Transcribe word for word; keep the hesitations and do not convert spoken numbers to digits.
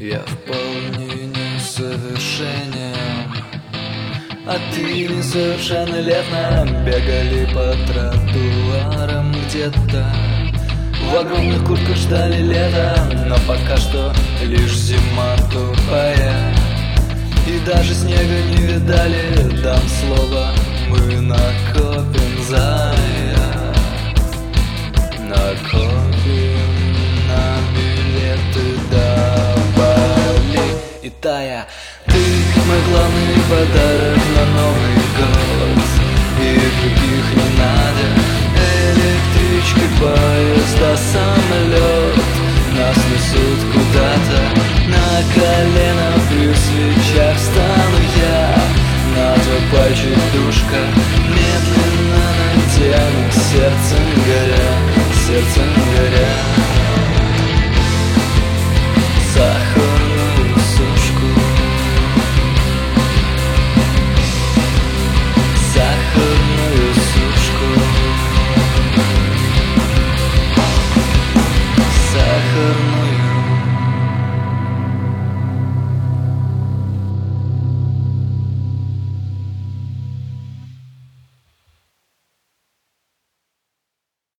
Я вполне несовершенен, а ты несовершеннолетна. Бегали по тротуарам где-то, в огромных куртках ждали лета. Но пока что лишь зима тупая, и даже снега не видали. Дам слово, мы накопим зая, накопим на билеты до Бали и Тая. Ты мой главный подарок на Новый год, и других не надо. Электрички, поезда, самолет.